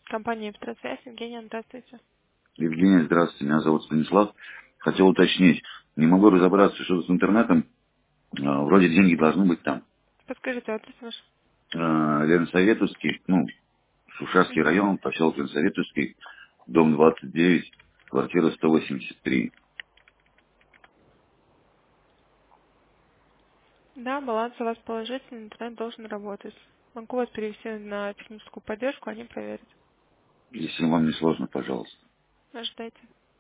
Компания «Петросвязь». Евгения, здравствуйте. Евгений, здравствуйте, меня зовут Станислав. Хотел уточнить, не могу разобраться, что с интернетом. Вроде деньги должны быть там. Подскажите адрес ваш. Ленсоветовский, Шушарский Угу. район, поселок Ленсоветовский, дом 29, квартира 183. Да, баланс у вас положительный, интернет должен работать. Могу вас перевести на техническую поддержку, они проверят. Если вам не сложно, пожалуйста. Ожидайте.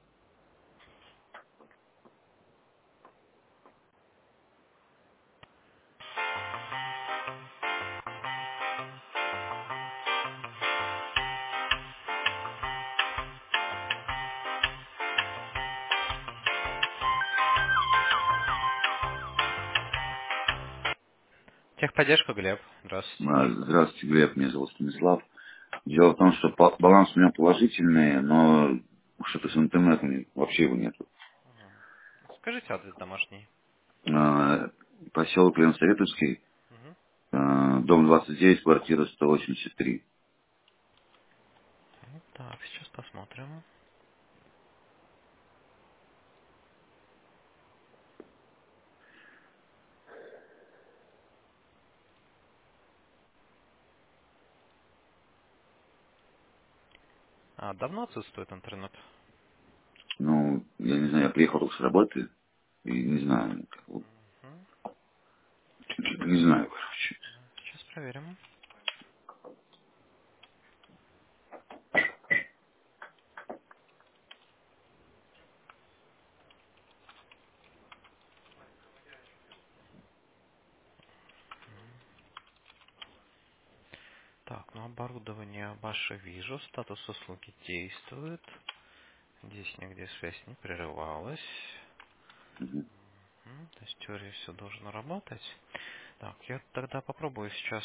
Техподдержка, Глеб. Здравствуйте. Здравствуйте, Глеб, меня зовут Станислав. Дело в том, что баланс у меня положительный, но что-то с интернетом вообще его нету. Скажите адрес домашний. Поселок Ленсоветовский, Угу. дом 29, квартира 183. Так, сейчас посмотрим. А, давно отсутствует интернет? Я не знаю, я приехал с работы, и не знаю, Мгм. что-то не знаю, короче. Сейчас проверим. Так, ну оборудование ваше вижу, статус услуги действует. Здесь нигде связь не прерывалась. То есть в теории все должно работать. Так, я тогда попробую сейчас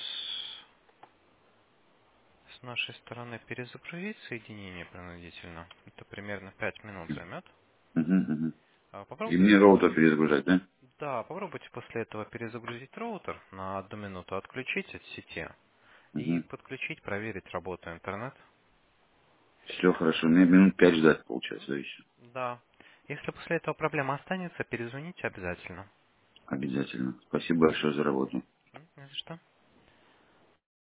с нашей стороны перезагрузить соединение принудительно. Это примерно 5 минут займет. Мгм, мгм. И Попробуйте мне роутер перезагружать, да? Да, попробуйте после этого перезагрузить роутер на 1 минуту, отключить от сети и Угу. подключить, проверить работу интернет. Все хорошо, мне минут 5 ждать, получается, еще. Да. Если после этого проблема останется, перезвоните обязательно. Обязательно. Спасибо большое за работу. Не за что.